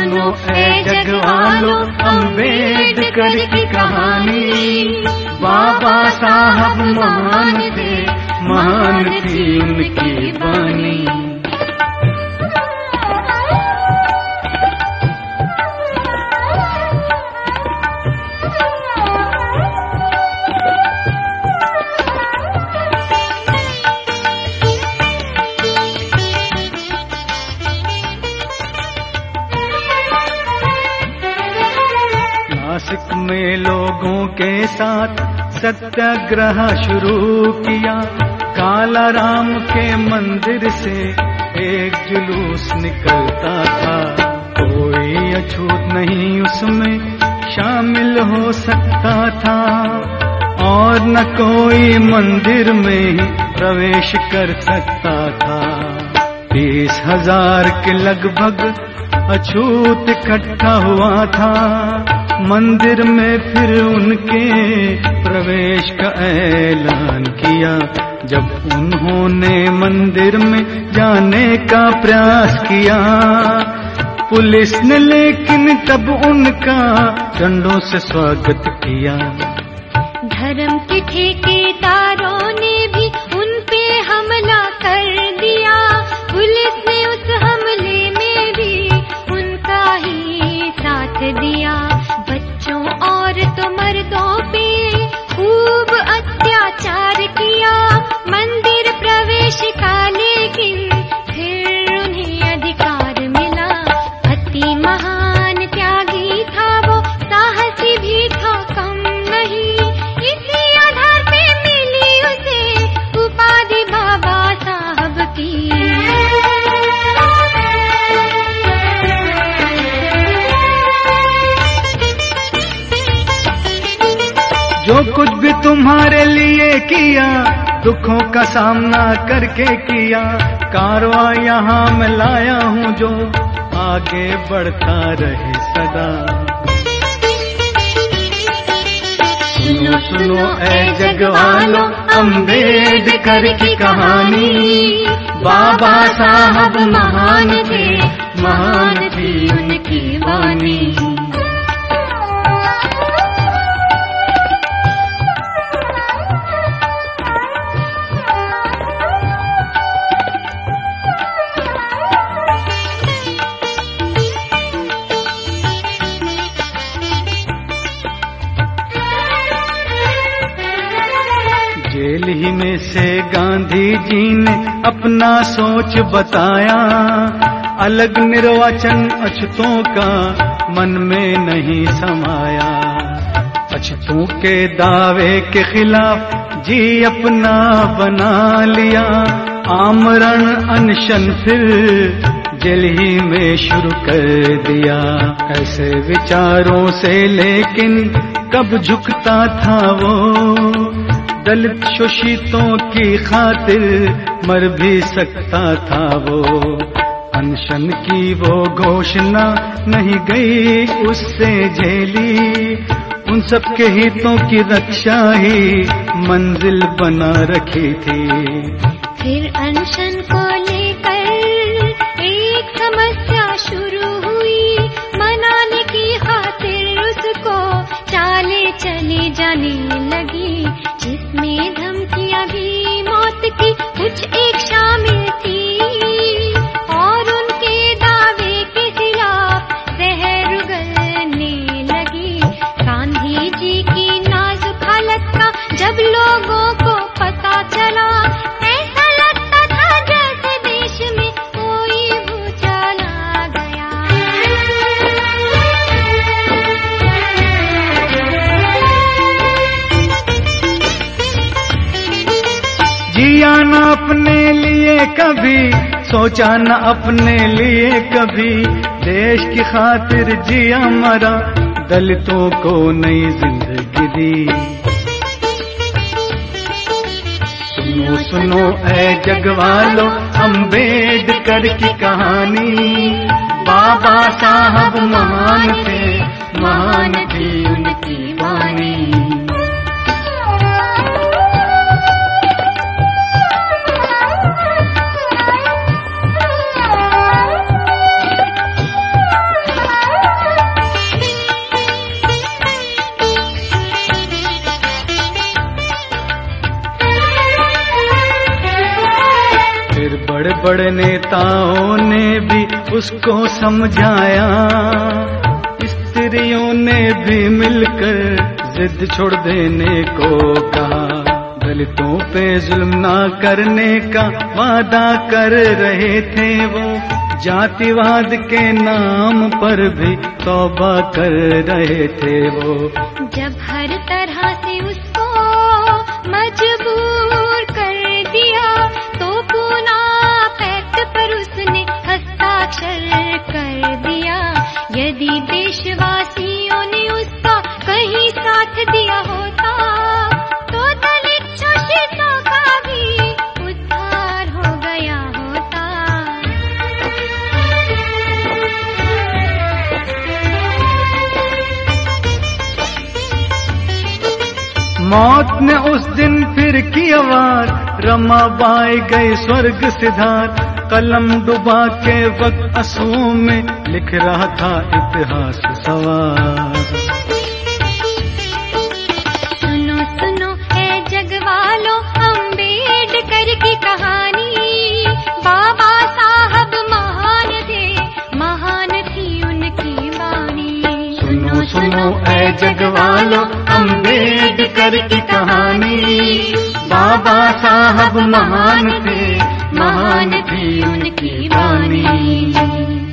सुनो ऐ जगवालो अम्बेडकर की कहानी। बाबा साहब महान थे, महान थी उनकी वाणी। नासिक में लोगों के साथ सत्याग्रह शुरू किया। काला राम के मंदिर से एक जुलूस निकलता था। कोई अछूत नहीं उसमें शामिल हो सकता था और न कोई मंदिर में प्रवेश कर सकता था। 30,000 के लगभग अछूत इकट्ठा हुआ था मंदिर में। फिर उनके प्रवेश का ऐलान किया। जब उन्होंने मंदिर में जाने का प्रयास किया, पुलिस ने लेकिन तब उनका डंडों से स्वागत किया। धर्म के ठेकेदारों ने भी उन पे हमला कर दिया। पुलिस ने उस हमले में भी उनका ही साथ दिया। बच्चों औरतों मर्दों पे खूब अत्याचार किया मंदिर प्रवेश का, लेकिन फिर उन्हें अधिकार मिला। अति महान त्यागी था वो, साहसी भी था कम नहीं। इसी आधार पे मिली उसे उपाधि बाबा साहब की। जो कुछ भी तुम्हारे लिए किया, दुखों का सामना करके किया। कारवा यहाँ मैं लाया हूँ जो आगे बढ़ता रहे सदा। सुनो सुनो ऐ जगवालो अम्बेडकर की कहानी। बाबा साहब महान थे, महान थी उनकी वाणी। जेल ही में से गांधी जी ने अपना सोच बताया। अलग निर्वाचन अछूतों का मन में नहीं समाया। अछूतों के दावे के खिलाफ जी अपना बना लिया। आमरण अनशन फिर जेल ही में शुरू कर दिया। ऐसे विचारों से लेकिन कब झुकता था वो, दलित शोषितों की खातिर मर भी सकता था वो। अनशन की वो घोषणा नहीं गई उससे झेली। उन सबके हितों की रक्षा ही मंजिल बना रखी थी। फिर अनशन को लेकर एक समस्या शुरू हुई। मनाने की खातिर उसको चाले चली जाने लगी, जिसमें धमकियां भी मौत की कुछ एक शामिल थी। और उनके दावे के खिलाफ जहर उगलने लगी। गांधी जी की नाजुक हालत का जब लोगों को पता चला, ऐसा लगता था जैसे देश में कोई भूचाल आ गया। जिया न अपने लिए कभी, सोचा न अपने लिए कभी। देश की खातिर जिया मरा, दलितों को नई जिंदगी दी। सुनो सुनो ऐ जगवालो अम्बेडकर की कहानी। बाबा साहब महान थे, महान थी उनकी वाणी। बड़े बड़े नेताओं ने भी उसको समझाया, स्त्रियों ने भी मिलकर जिद छोड़ देने को कहा। दलितों पे जुल्म ना करने का वादा कर रहे थे वो, जातिवाद के नाम पर भी तौबा कर रहे थे वो। जब हर तरह से उसको मजबूर कर दिया तो पूना पैक्ट पर उसने हस्ताक्षर कर दिया। यदि देशवासियों ने उसका कहीं साथ दिया होता तो दलित शोषितों का भी उद्धार हो गया होता। मौत ने उस दिन फिर की आवाज, रमाबाई गई स्वर्ग सिधार। कलम डुबा के वक्त आंसुओं में लिख रहा था इतिहास सवार। सुनो सुनो है जग वालों अम्बेडकर की कहानी। बाबा साहब महान थे, महान थी उनकी वाणी। सुनो सुनो है जग वालों अम्बेडकर की कहानी। बाबा साहब महान थे, महान थी उनकी वाणी।